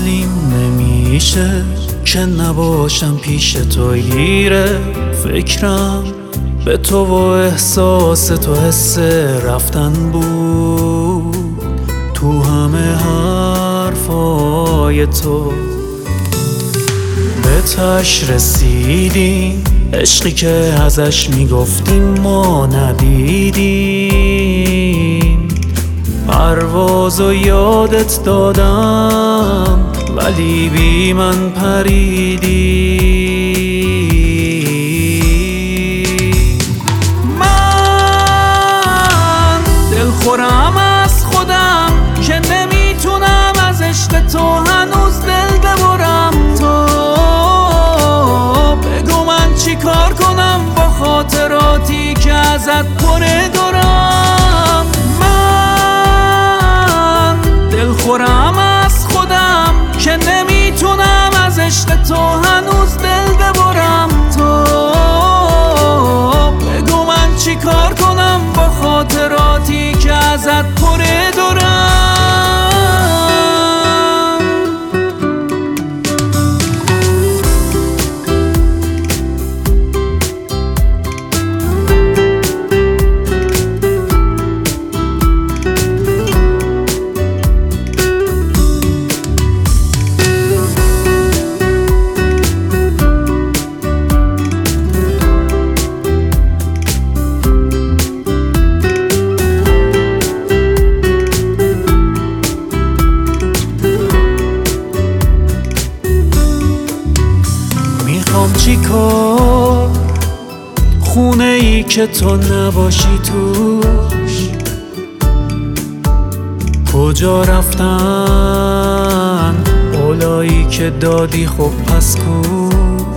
حالیم نمیشه که نباشم پیش تو گیره فکرم به تو و احساس تو حس رفتن بود تو همه حرفای تو به تاش رسیدیم عشقی که ازش میگفتیم ما ندیدیم پروازو یادت دادم ولی بی من پریدی من دلخورم از خودم که نمیتونم از عشق تو هنوز دل ببرم تو بگو من چی کار کنم با خاطراتی که ازت پره دارم من دلخورم از خودم که نمیتونم از عشق تو هنوز دل ببرم تو بگو من چی کار کنم با خاطراتی که ازت پره دارم چی کار خونه ای که تو نباشی توش کجا رفتن اولایی که دادی خب پس کوش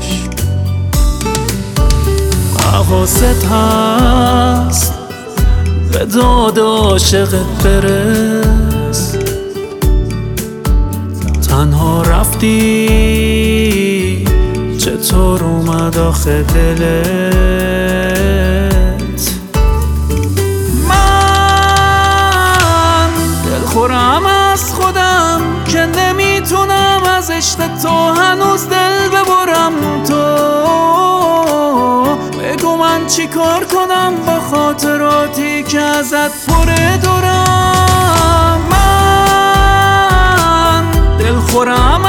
حواست هست به داد عاشقت برس تنها رفتی چطور اومد آخه دلت من دلخورم از خودم که نمیتونم از عشق تو هنوز دل ببرم تو بگو من چی کار کنم با خاطراتی که ازت پره دارم من دلخورم